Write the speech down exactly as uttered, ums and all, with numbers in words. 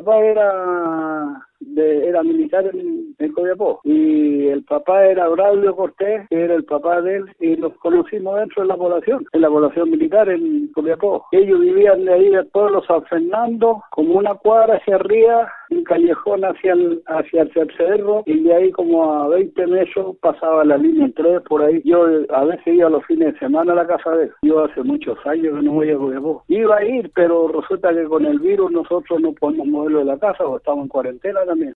papá era de, era militar en, en Copiapó y el papá era Braulio Cortés, que era el papá de él, y los conocimos dentro de la población, en la población militar en Copiapó. Ellos vivían de ahí del pueblo San Fernando, como una cuadra hacia arriba, un callejón hacia el, hacia el cerro, y de ahí como a veinte metros pasaba la línea tres por ahí. Yo a veces iba los fines de semana a la casa de él. Yo hace muchos años que no voy a Copiapó. Iba a ir, pero resulta que con el virus nosotros no podemos moverlo de la casa o estamos en cuarentena también.